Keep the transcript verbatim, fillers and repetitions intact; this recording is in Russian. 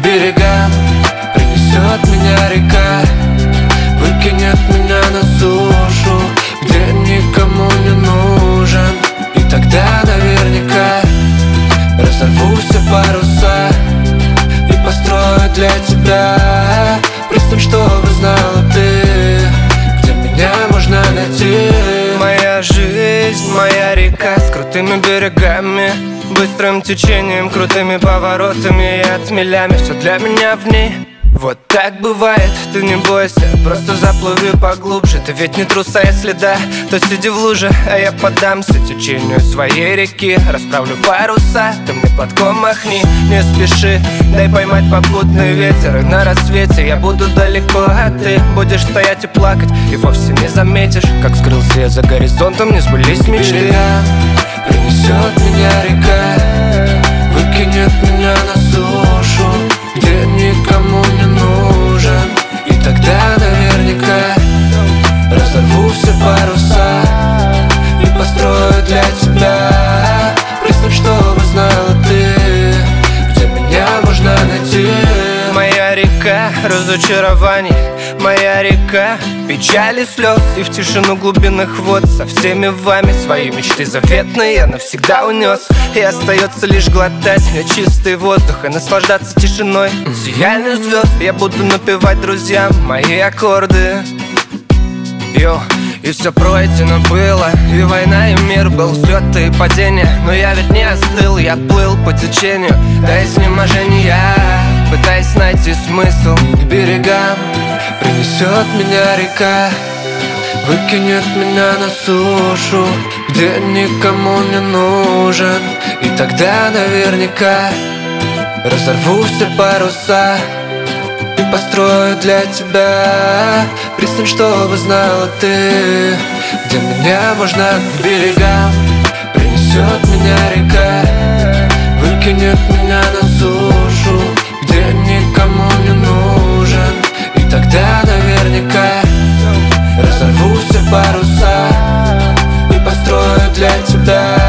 берегам, принесет меня река, выкинет меня на сушу, где никому не нужен. И тогда наверняка разорву все паруса и построю для тебя пристань, чтобы знала ты, где меня можно найти. Моя жизнь, моя река с крутыми берегами, быстрым течением, крутыми поворотами и отмелями. Все для меня в ней. Вот так бывает, ты не бойся, просто заплыви поглубже. Ты ведь не труса, если да, то сиди в луже, а я поддамся течению своей реки. Расправлю паруса, ты мне платком махни, не спеши, дай поймать попутный ветер. И на рассвете я буду далеко, а ты будешь стоять и плакать, и вовсе не заметишь, как скрылся я за горизонтом, не сбылись мечты. Берега, принесет меня река, выкинет меня на сушу, где никому не нужен. И тогда наверняка разорву все паруса и построю для тебя пристань, чтобы знала ты, где меня можно найти. Моя река разочарований, моя река печали, слез, и в тишину глубинных вод со всеми вами свои мечты заветные я навсегда унес. И остается лишь глотать мне чистый воздух и наслаждаться тишиной сияния звезд. Я буду напевать друзьям мои аккорды. Йо. И все пройдено было, и война, и мир, был взлет и падение. Но я ведь не остыл, я плыл по течению до изнеможения, пытаясь найти смысл. К берегам принесет меня река, выкинет меня на сушу, где никому не нужен. И тогда наверняка разорву все паруса и построю для тебя пристань, чтобы знала ты, где меня можно. К берегам принесет меня река, выкинет меня на сушу, где никому не нужен. И тогда наверняка разорву все паруса и построю для тебя